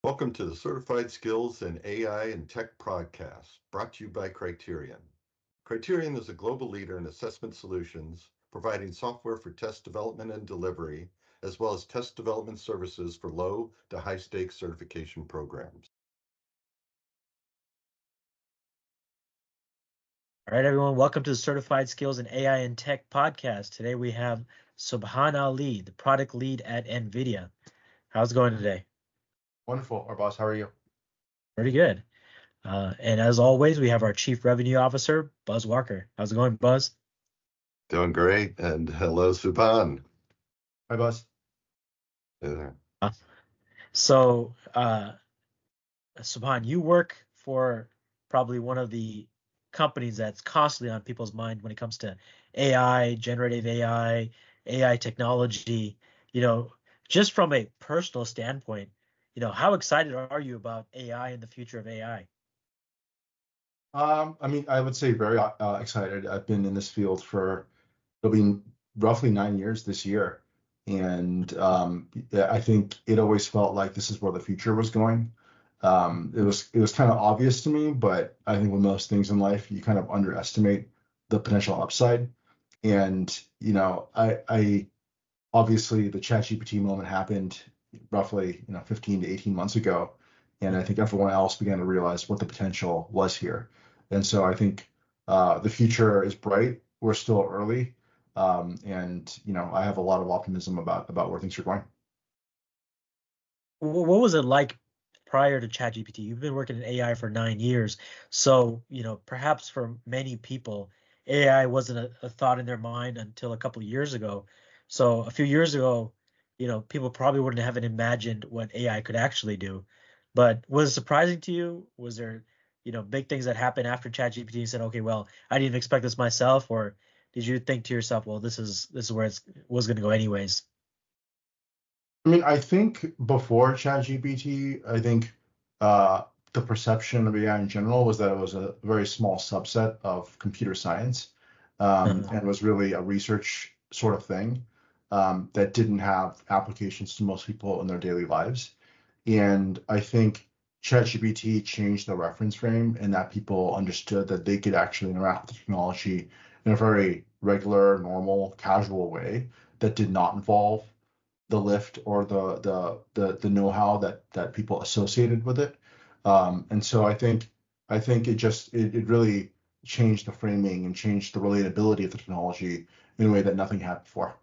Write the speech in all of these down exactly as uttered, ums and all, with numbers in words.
Welcome to the Certified Skills in A I and Tech podcast, brought to you by Criterion. Criterion is a global leader in assessment solutions, providing software for test development and delivery, as well as test development services for low to high stakes certification programs. All right, everyone, welcome to the Certified Skills in A I and Tech podcast. Today we have Subhan Ali, the product lead at NVIDIA. How's it going today? Wonderful. Our boss, how are you? Pretty good. Uh, and as always, we have our Chief Revenue Officer, Buzz Walker. How's it going, Buzz? Doing great. And hello, Subhan. Hi, boss. Hey there. Uh, so, uh, Subhan, you work for probably one of the companies that's constantly on people's mind when it comes to A I, generative A I, A I technology. You know, just from a personal standpoint, you know, how excited are you about A I and the future of A I? Um, I mean, I would say very uh, excited. I've been in this field for it'll be roughly nine years this year, and um, yeah, I think it always felt like this is where the future was going. Um, it was it was kind of obvious to me, but I think with most things in life, you kind of underestimate the potential upside. And you know, I I obviously the ChatGPT moment happened roughly you know fifteen to eighteen months ago, and I think everyone else began to realize what the potential was here. And so I think uh, the future is bright. We're still early, um, and you know I have a lot of optimism about about where things are going. Wh- What was it like prior to ChatGPT? You've been working in A I for nine years, so you know perhaps for many people, A I wasn't a, a thought in their mind until a couple of years ago. So a few years ago, you know, people probably wouldn't have imagined what A I could actually do. But was it surprising to you? Was there, you know, big things that happened after ChatGPT? You said, okay, well, I didn't expect this myself, or did you think to yourself, well, this is this is where it was going to go anyways? I mean, I think before ChatGPT, I think uh, the perception of A I in general was that it was a very small subset of computer science, um, and was really a research sort of thing, um, that didn't have applications to most people in their daily lives. And I think ChatGPT changed the reference frame and that people understood that they could actually interact with the technology in a very regular, normal, casual way that did not involve the lift or the the the, the know-how that that people associated with it. Um, and so I think I think it just it, it really changed the framing and changed the relatability of the technology in a way that nothing had before.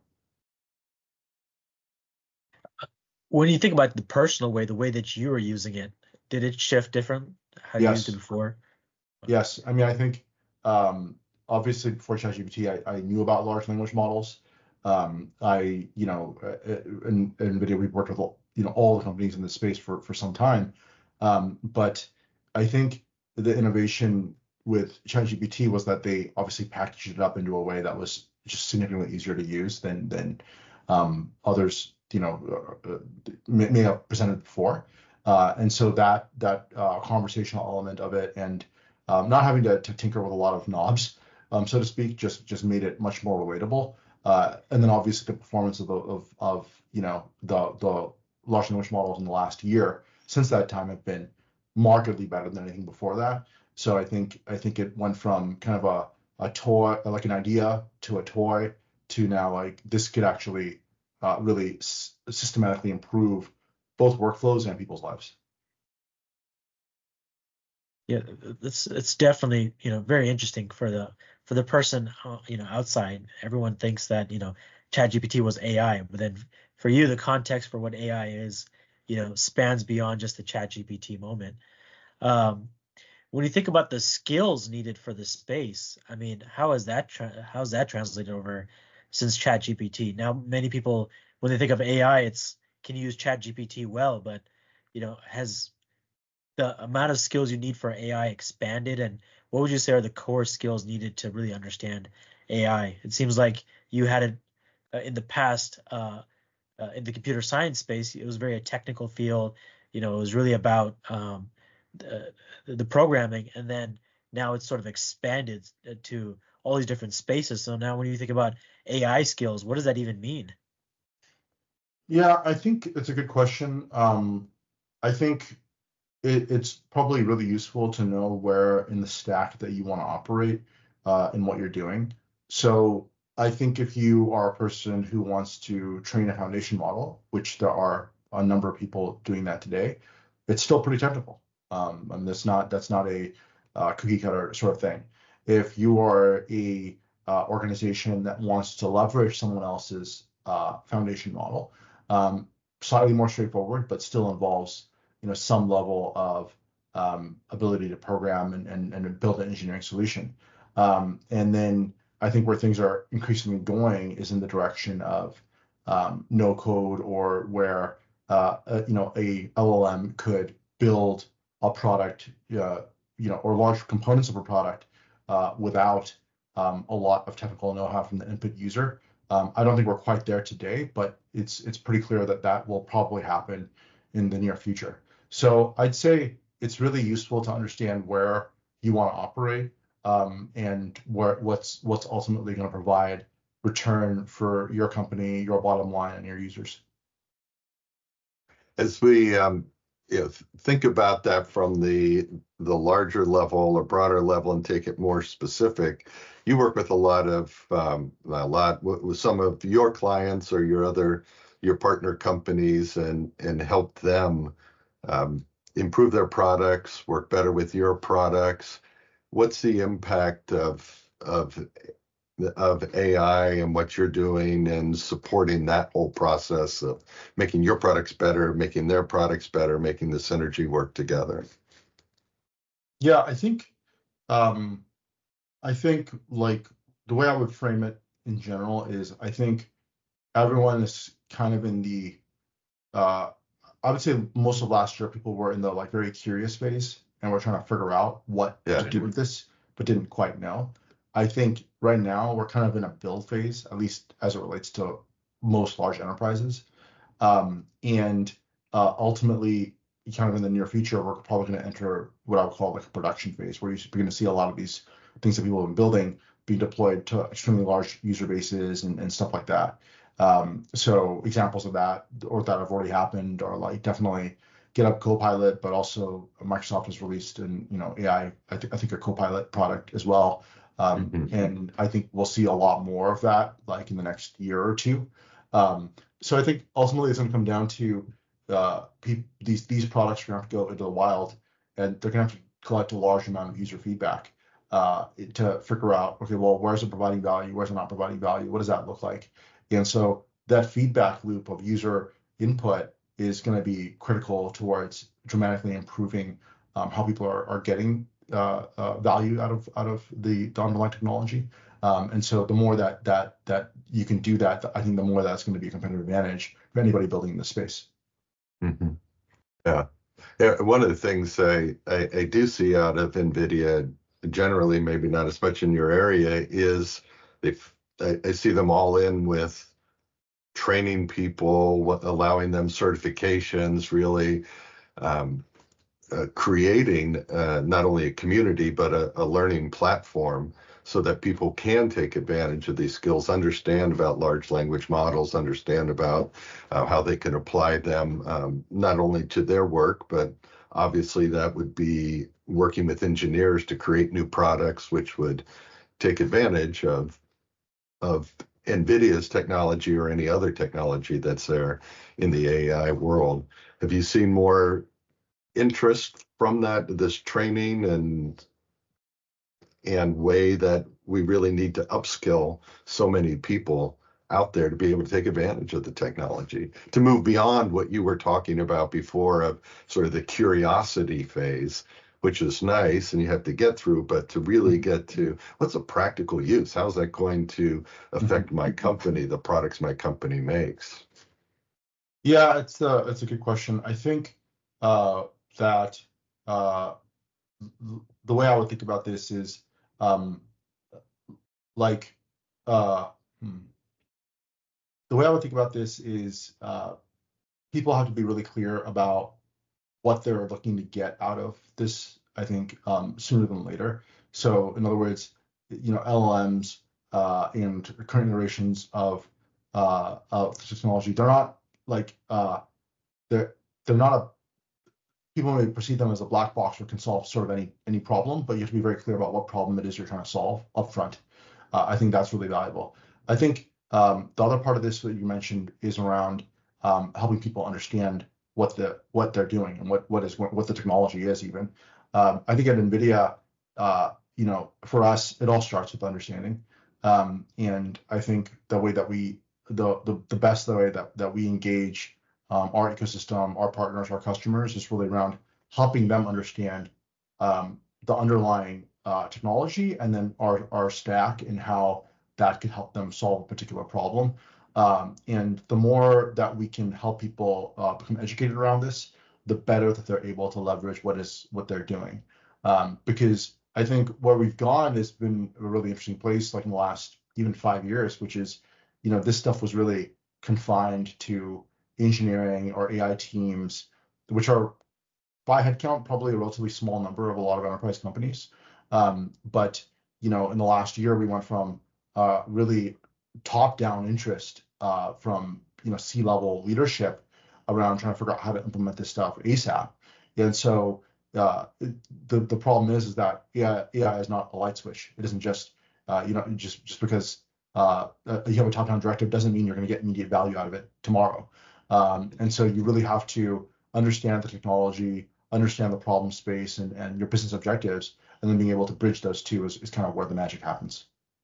When you think about the personal way, the way that you were using it, did it shift different? How you used it Yes, before? yes. I mean, I think um, obviously before ChatGPT, I, I knew about large language models. Um, I, you know, uh, uh, in, in NVIDIA, we've worked with you know all the companies in this space for for some time. Um, but I think the innovation with ChatGPT was that they obviously packaged it up into a way that was just significantly easier to use than than um, others, you know, uh, uh, may, may have presented before. Uh, and so that that uh, conversational element of it and um, not having to, to tinker with a lot of knobs, um, so to speak, just just made it much more relatable. Uh, and then obviously the performance of the of, of you know the the large language models in the last year since that time have been markedly better than anything before that. So I think I think it went from kind of a a toy, like an idea, to a toy, to now like this could actually uh, really s- systematically improve both workflows and people's lives. Yeah, it's it's definitely, you know, very interesting for the for the person, uh, you know, outside. Everyone thinks that, you know, ChatGPT was A I, but then for you, the context for what A I is, you know, spans beyond just the ChatGPT moment. Um, when you think about the skills needed for the space, I mean, how is that tra- how's that translated over since ChatGPT? Now, many people, when they think of A I, it's can you use ChatGPT well, but you know, has the amount of skills you need for A I expanded, and what would you say are the core skills needed to really understand A I? It seems like you had it uh, in the past, uh, uh, in the computer science space. It was very a technical field. You know, it was really about um, the, the programming, and then now it's sort of expanded uh, to all these different spaces. So now, when you think about A I skills, what does that even mean? Yeah, I think it's a good question. Um, I think it, it's probably really useful to know where in the stack that you want to operate uh, and what you're doing. So I think if you are a person who wants to train a foundation model, which there are a number of people doing that today, it's still pretty technical. Um, and that's not that's not a uh, cookie cutter sort of thing. If you are a uh, organization that wants to leverage someone else's uh, foundation model, um, slightly more straightforward, but still involves you know some level of um, ability to program and, and, and build an engineering solution. Um, and then I think where things are increasingly going is in the direction of um, no code, or where uh, uh, you know a L L M could build a product, uh, you know, or large components of a product uh, without um, a lot of technical know-how from the input user. Um, I don't think we're quite there today, but it's it's pretty clear that that will probably happen in the near future. So I'd say it's really useful to understand where you want to operate um, and where what's what's ultimately going to provide return for your company, your bottom line, and your users. As we um, you know, think about that from the the larger level or broader level and take it more specific, you work with a lot of um, a lot with some of your clients or your other your partner companies and and help them um, improve their products, work better with your products. What's the impact of of of A I and what you're doing and supporting that whole process of making your products better, making their products better, making the synergy work together? Yeah, I think um, I think like the way I would frame it in general is I think everyone is kind of in the uh, I would say most of last year people were in the like very curious phase and we're trying to figure out what Yeah. to do with this, but didn't quite know. I think right now we're kind of in a build phase, at least as it relates to most large enterprises. Um, and uh, ultimately, kind of in the near future, we're probably going to enter what I would call like a production phase, where you're going to see a lot of these things that people have been building being deployed to extremely large user bases and, and stuff like that. Um, so examples of that, or that have already happened, are like definitely GitHub Copilot, but also Microsoft has released an you know A I, I, th- I think a Copilot product as well. Um, Mhm. and I think we'll see a lot more of that like in the next year or two. Um, so I think ultimately it's going to come down to uh, pe- these these products are going to have to go into the wild, and they're going to have to collect a large amount of user feedback uh, to figure out, okay, well, where's it providing value? Where's it not providing value? What does that look like? And so that feedback loop of user input is going to be critical towards dramatically improving um, how people are, are getting uh, uh, value out of out of the, the underlying technology. Um, and so the more that that that you can do that, I think the more that's going to be a competitive advantage for anybody building in this space. Mhm. Yeah. Yeah. One of the things I, I, I do see out of NVIDIA, generally, maybe not as much in your area, is they I, I see them all in with training people, what, allowing them certifications, really um, uh, creating uh, not only a community, but a, a learning platform so that people can take advantage of these skills, understand about large language models, understand about uh, how they can apply them, um, not only to their work, but obviously that would be working with engineers to create new products, which would take advantage of of NVIDIA's technology or any other technology that's there in the A I world. Have you seen more interest from that, this training and and way that we really need to upskill so many people out there to be able to take advantage of the technology, to move beyond what you were talking about before of sort of the curiosity phase, which is nice and you have to get through, but to really get to what's a practical use? How's that going to affect my company, the products my company makes? Yeah, it's a it's a good question. I think uh, that uh, the way I would think about this is um, like uh, hmm. the way I would think about this is uh, people have to be really clear about what they're looking to get out of this, I think, um, sooner than later. So in other words, you know, L L Ms uh, and current iterations of uh, of the technology, they're not like uh, they're they're not people may perceive them as a black box or can solve sort of any any problem, but you have to be very clear about what problem it is you're trying to solve upfront. Uh, I think that's really valuable. I think um, the other part of this that you mentioned is around um, helping people understand what the what they're doing and what what is what the technology is even. Um, I think at NVIDIA, uh, you know, for us, it all starts with understanding. Um, and I think the way that we the the, the best way that that we engage um, our ecosystem, our partners, our customers is really around helping them understand um, the underlying uh, technology and then our our stack and how that can help them solve a particular problem. Um, and the more that we can help people uh, become educated around this, the better that they're able to leverage what is what they're doing. Um, because I think where we've gone has been a really interesting place, like in the last even five years, which is, you know, this stuff was really confined to engineering or A I teams, which are by headcount probably a relatively small number of a lot of enterprise companies. Um, but you know, in the last year, we went from uh, really top-down interest uh, from you know C-level leadership around trying to figure out how to implement this stuff ASAP. And so uh, the the problem is is that A I, A I is not a light switch. It isn't just uh, you know just just because uh, you have a top-down directive doesn't mean you're going to get immediate value out of it tomorrow. Um, and so you really have to understand the technology, understand the problem space and, and your business objectives, and then being able to bridge those two is, is kind of where the magic happens.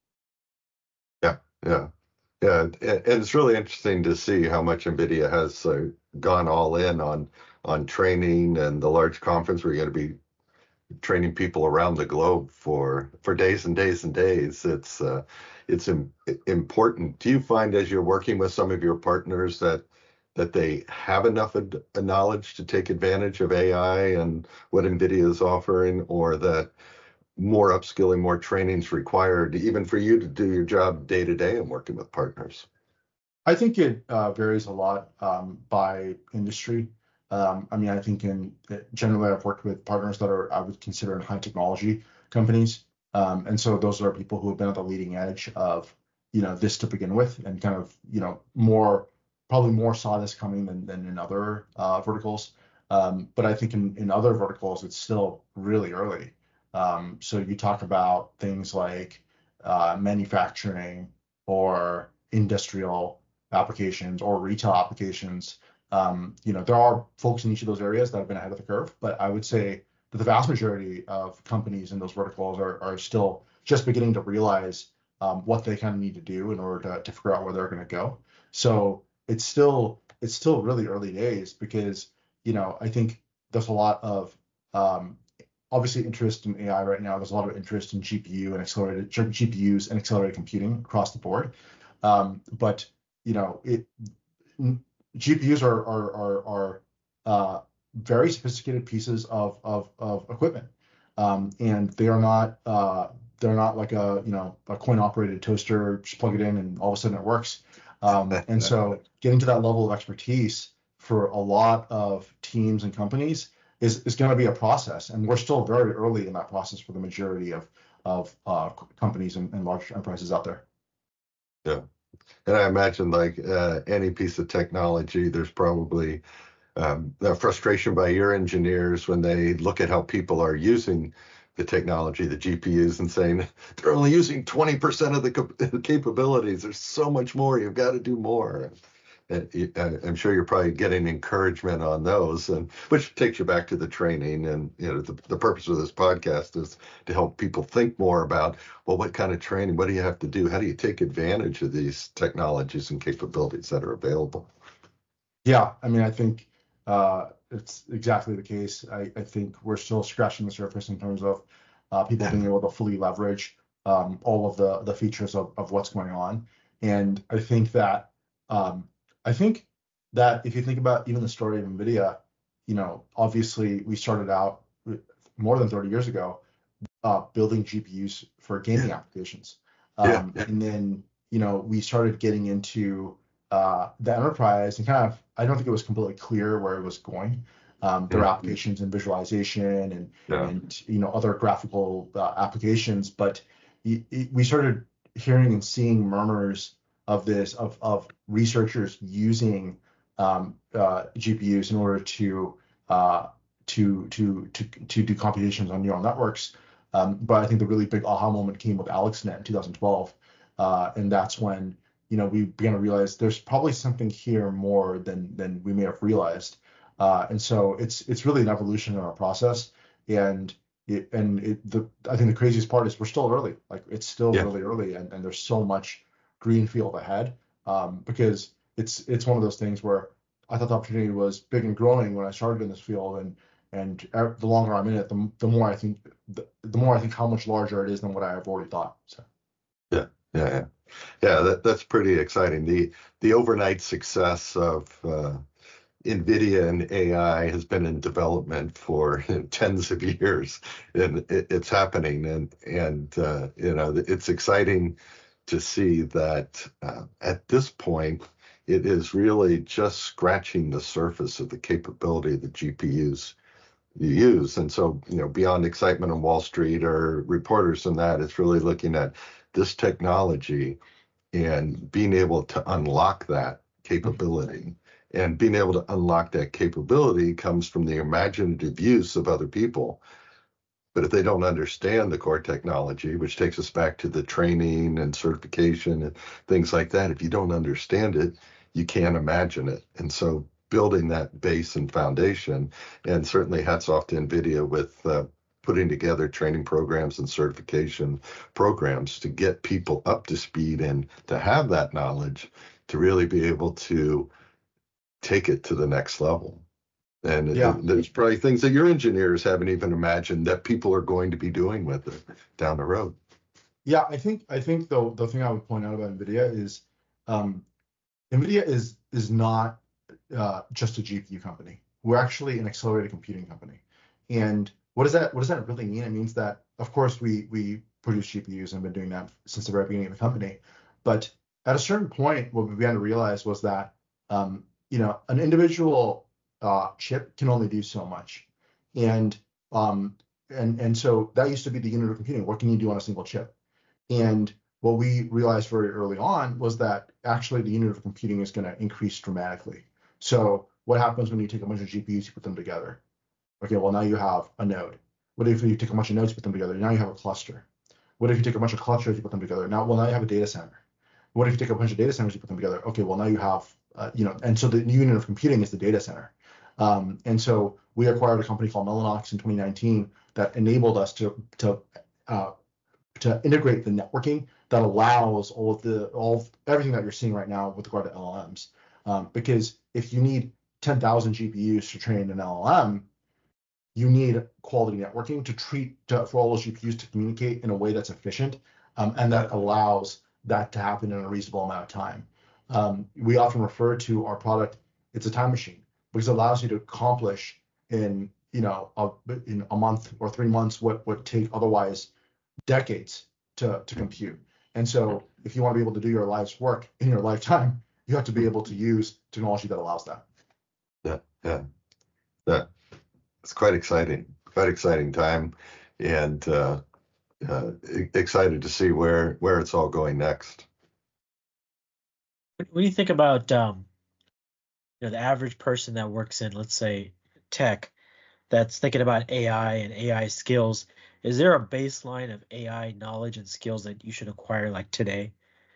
Yeah, yeah, yeah. And it's really interesting to see how much NVIDIA has uh, gone all in on on training and the large conference where you're going to be training people around the globe for for days and days and days. It's uh, it's im- important. Do you find as you're working with some of your partners that that they have enough ad- knowledge to take advantage of A I and what NVIDIA is offering, or that more upskilling, more training is required, even for you to do your job day to day and working with partners? I think it uh, varies a lot um, by industry. Um, I mean, I think in generally I've worked with partners that are I would consider in high technology companies, um, and so those are people who have been at the leading edge of you know this to begin with, and kind of you know more probably more saw this coming than than in other uh, verticals. Um, but I think in in other verticals it's still really early. Um, so you talk about things like uh, manufacturing or industrial applications or retail applications. Um, you know, there are folks in each of those areas that have been ahead of the curve, but I would say that the vast majority of companies in those verticals are, are still just beginning to realize um, what they kind of need to do in order to, to figure out where they're going to go. So it's still it's still really early days because you know I think there's a lot of um, obviously interest in A I right now. There's a lot of interest in G P U and accelerated G P Us and accelerated computing across the board. Um, but you know, it G P Us are are are, are uh, very sophisticated pieces of of, of equipment, um, and they are not uh, they're not like a you know a coin operated toaster. Just plug it in and all of a sudden it works. Um, and so getting to that level of expertise for a lot of teams and companies is is going to be a process, and we're still very early in that process for the majority of of uh, companies and, and large enterprises out there. Yeah. And I imagine, like uh, any piece of technology, there's probably um, a frustration by your engineers when they look at how people are using the technology, the G P Us, and saying they're only using twenty percent of the cap- capabilities. There's so much more. You've got to do more. And, and I'm sure you're probably getting encouragement on those, and which takes you back to the training. And you know, the, the purpose of this podcast is to help people think more about, well, what kind of training, what do you have to do? How do you take advantage of these technologies and capabilities that are available? Yeah, I mean, I think uh, it's exactly the case. I, I think we're still scratching the surface in terms of uh, people being able to fully leverage um, all of the the features of, of what's going on. And I think that um, I think that if you think about even the story of NVIDIA, you know, obviously we started out more than thirty years ago uh, building G P Us for gaming applications. Um, yeah. And then, you know, we started getting into uh, the enterprise and kind of, I don't think it was completely clear where it was going. Um, there are mm-hmm. applications in visualization and, yeah. and, you know, other graphical uh, applications, but it, it, we started hearing and seeing murmurs of this, of, of researchers using um, uh, G P Us in order to, uh, to to to to do computations on neural networks. Um, but I think the really big aha moment came with AlexNet in two thousand twelve, uh, and that's when you know we began to realize there's probably something here more than than we may have realized. Uh, and so it's it's really an evolution in our process, and it and it the I think the craziest part is we're still early, like it's still Yeah. really early, and, and there's so much green field ahead, um, because it's it's one of those things where I thought the opportunity was big and growing when I started in this field, and and the longer I'm in it, the, the more I think the, the more I think how much larger it is than what I have already thought. So Yeah, yeah, yeah, yeah. That that's pretty exciting. The the overnight success of uh, NVIDIA and A I has been in development for tens of years, and it, it's happening. And and uh, you know, it's exciting to see that uh, at this point, it is really just scratching the surface of the capability of the G P Us you use. And so, you know, beyond excitement on Wall Street or reporters and that, it's really looking at this technology and being able to unlock that capability. And being able to unlock that capability comes from the imaginative use of other people. But if they don't understand the core technology, which takes us back to the training and certification and things like that, if you don't understand it, you can't imagine it. And so building that base and foundation, and certainly hats off to NVIDIA with uh, putting together training programs and certification programs to get people up to speed and to have that knowledge to really be able to take it to the next level. And yeah, it, there's probably things that your engineers haven't even imagined that people are going to be doing with it down the road. yeah. I think I think the the thing I would point out about NVIDIA is um, NVIDIA is is not uh, just a G P U company. We're actually an accelerated computing company. And what does that what does that really mean? It means that, of course, we we produce G P Us and been doing that since the very beginning of the company. But at a certain point, what we began to realize was that um, you know an individual uh, chip can only do so much, and um, and and so that used to be the unit of computing. What can you do on a single chip? And what we realized very early on was that actually the unit of computing is going to increase dramatically. So what happens when you take a bunch of G P Us, you put them together? Okay, well, now you have a node. What if you take a bunch of nodes, put them together? Now you have a cluster. What if you take a bunch of clusters, you put them together? Now, well, now you have a data center. What if you take a bunch of data centers, you put them together? Okay, well, now you have, uh, you know, and so the unit of computing is the data center. Um, and so we acquired a company called Mellanox in twenty nineteen that enabled us to to uh, to integrate the networking that allows all of the all of everything that you're seeing right now with regard to L L Ms. Um, because if you need ten thousand G P Us to train an L L M, you need quality networking to treat to, for all those G P Us to communicate in a way that's efficient, um, and that allows that to happen in a reasonable amount of time. Um, we often refer to our product, it's a time machine, because it allows you to accomplish in you know a, in a month or three months what would take otherwise decades to, to compute. And so if you want to be able to do your life's work in your lifetime, you have to be able to use technology that allows that. Yeah, yeah, yeah. It's quite exciting, quite exciting time, and uh, uh, e- excited to see where where it's all going next. When you think about um, you know, the average person that works in, let's say, tech, that's thinking about A I and A I skills, is there a baseline of A I knowledge and skills that you should acquire like today?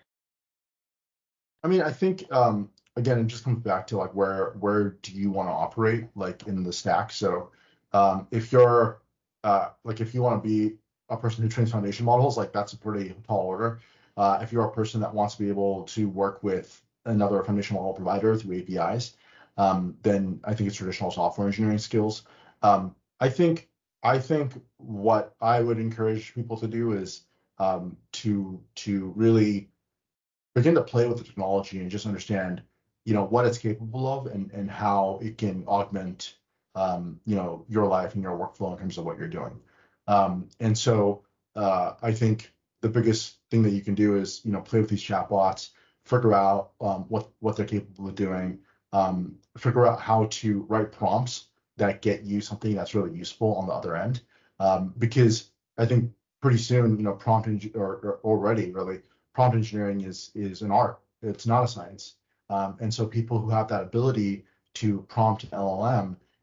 I mean, I think um, again, it just comes back to like where where do you want to operate like in the stack. So um, if you're uh, like if you want to be a person who trains foundation models, like that's a pretty tall order. Uh, if you're a person that wants to be able to work with another foundation model provider through A P Is, um, then I think it's traditional software engineering skills. Um, I think I think what I would encourage people to do is um, to to really begin to play with the technology and just understand, you know, what it's capable of and and how it can augment, um, you know, your life and your workflow in terms of what you're doing. Um, and so uh, I think the biggest thing that you can do is, you know, play with these chatbots, figure out um, what what they're capable of doing, um, figure out how to write prompts that get you something that's really useful on the other end. Um, because I think pretty soon, you know, prompt eng- or, or already really prompt engineering is is an art. It's not a science. Um, and so people who have that ability to prompt an L L M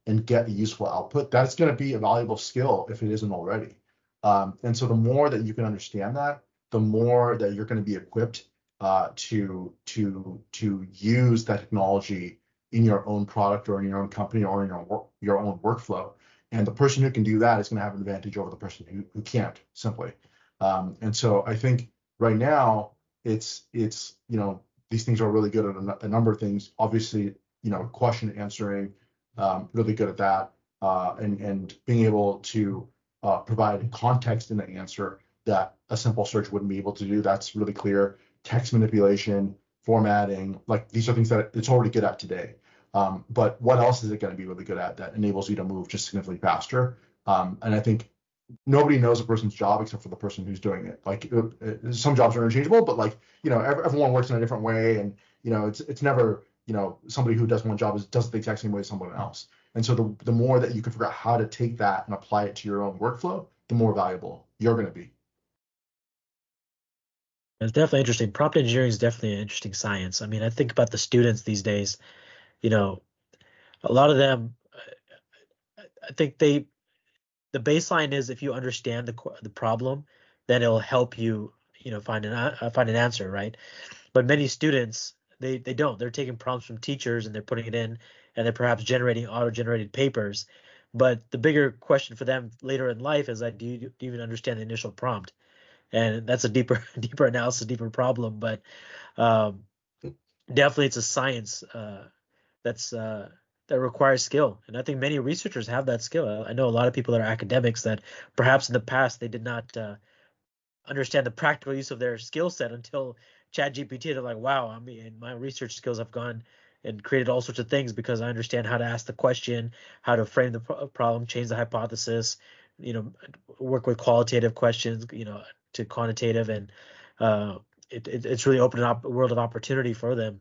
and get a useful output, that's going to be a valuable skill if it isn't already. Um, and so the more that you can understand that, the more that you're going to be equipped uh, to to to use that technology in your own product or in your own company or in your work, your own workflow. And the person who can do that is going to have an advantage over the person who, who can't, simply. Um, and so I think right now it's it's you know these things are really good at a, a number of things. Obviously, you know, question answering, um, really good at that, uh, and and being able to uh, provide context in the answer that a simple search wouldn't be able to do. That's really clear. Text manipulation, formatting, like these are things that it's already good at today. Um, but what else is it going to be really good at that enables you to move just significantly faster? Um, and I think nobody knows a person's job except for the person who's doing it. Like uh, uh, some jobs are interchangeable, but like, you know, ev- everyone works in a different way. And, you know, it's it's never, you know, somebody who does one job is, does it the exact same way as someone else. And so the, the more that you can figure out how to take that and apply it to your own workflow, the more valuable you're going to be. It's definitely interesting. Prompt engineering is definitely an interesting science. I mean, I think about the students these days, you know, a lot of them, I I think they, the baseline is if you understand the qu- the problem, then it'll help you, you know, find an a- uh, find an answer, right? But many students, they they don't. They're taking prompts from teachers and they're putting it in, and they're perhaps generating auto-generated papers. But the bigger question for them later in life is that do you, do you even understand the initial prompt? And that's a deeper deeper analysis, deeper problem. But um, definitely it's a science uh, that's uh, that requires skill, and I think many researchers have that skill. I know a lot of people that are academics that perhaps in the past they did not uh, understand the practical use of their skill set until ChatGPT. They're like, wow, I mean, my research skills have gone and created all sorts of things because I understand how to ask the question, how to frame the pro- problem, change the hypothesis, you know, work with qualitative questions, you know, to quantitative, and uh, it, it, it's really opened up a world of opportunity for them.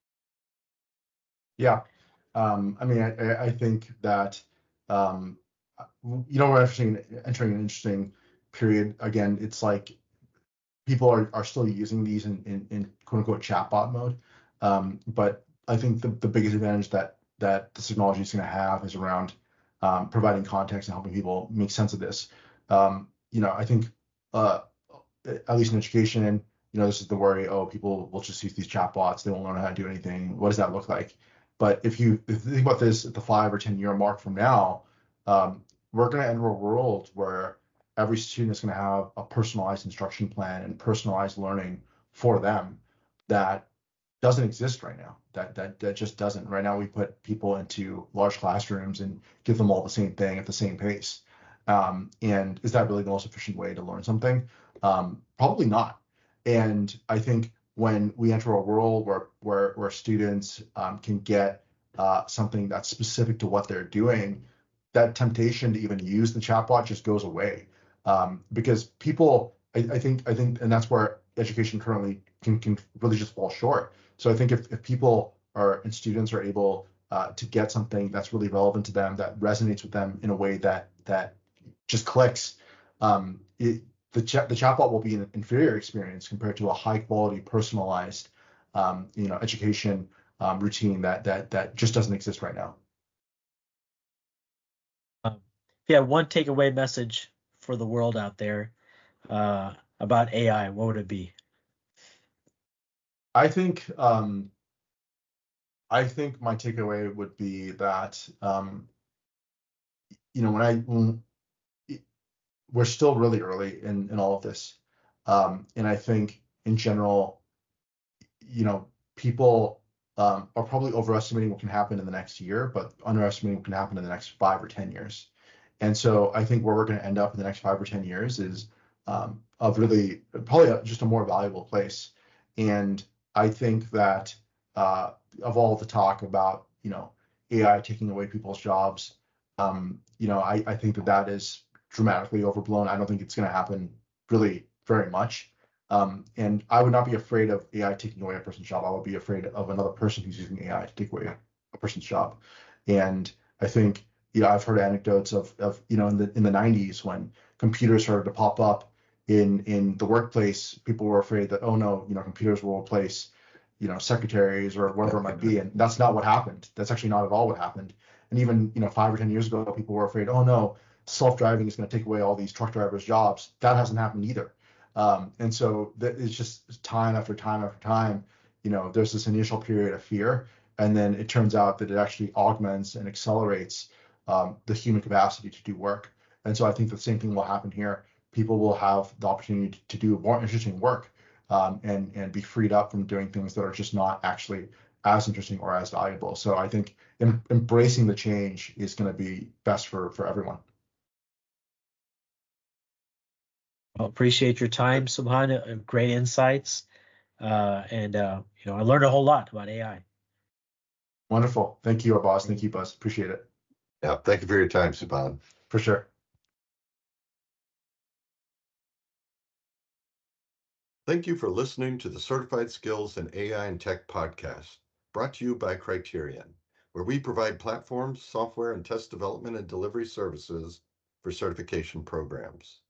Yeah. Um, I mean, I, I I think that, um, you know, we're entering, entering an interesting period. Again, it's like people are, are still using these in, in, in quote unquote chatbot mode. Um, but I think the, the biggest advantage that that this technology is going to have is around um, providing context and helping people make sense of this. Um, you know, I think uh, at least in education, you know, this is the worry, oh, people will just use these chatbots, they won't learn how to do anything. What does that look like? But if you, if you think about this at the five or ten year mark from now, um, we're going to enter a world where every student is going to have a personalized instruction plan and personalized learning for them that doesn't exist right now. That that that just doesn't. Right now, we put people into large classrooms and give them all the same thing at the same pace. Um, and is that really the most efficient way to learn something? Um, probably not. And I think when we enter a world where where where students um, can get uh, something that's specific to what they're doing, that temptation to even use the chatbot just goes away. Um, because people, I, I think, I think, and that's where education currently can can really just fall short. So I think if, if people are and students are able uh, to get something that's really relevant to them, that resonates with them in a way that that just clicks, um, it, the chat the chatbot will be an inferior experience compared to a high quality, personalized, um, you know, education um, routine that that that just doesn't exist right now. Um, if you had one takeaway message for the world out there uh, about A I, what would it be? I think um, I think my takeaway would be that um, you know when I when we're still really early in in all of this, um, and I think in general, you know, people um, are probably overestimating what can happen in the next year, but underestimating what can happen in the next five or ten years. And so I think where we're going to end up in the next five or ten years is um, a really probably a, just a more valuable place. And I think that uh, of all the talk about you know A I taking away people's jobs, um, you know I, I think that that is dramatically overblown. I don't think it's going to happen really very much. Um, and I would not be afraid of A I taking away a person's job. I would be afraid of another person who's using A I to take away a person's job. And I think, you know, I've heard anecdotes of, of you know, in the in the nineties when computers started to pop up in in the workplace, people were afraid that, oh no, you know, computers will replace, you know, secretaries or whatever it might be. And that's not what happened. That's actually not at all what happened. And even, you know, five or ten years ago, people were afraid, oh no, self-driving is going to take away all these truck drivers' jobs. That hasn't happened either. Um, and so that it's just time after time after time, you know, there's this initial period of fear, and then it turns out that it actually augments and accelerates um, the human capacity to do work. And so I think the same thing will happen here. People will have the opportunity to do more interesting work um, and and be freed up from doing things that are just not actually as interesting or as valuable. So I think em- embracing the change is going to be best for for everyone. Well, appreciate your time, Subhan. Uh, Great insights, uh, and uh, you know, I learned a whole lot about A I. Wonderful. Thank you, boss. Thank you, Buzz. Appreciate it. Yeah, thank you for your time, Subhan. For sure. Thank you for listening to the Certified Skills in A I and Tech podcast, brought to you by Criterion, where we provide platforms, software, and test development and delivery services for certification programs.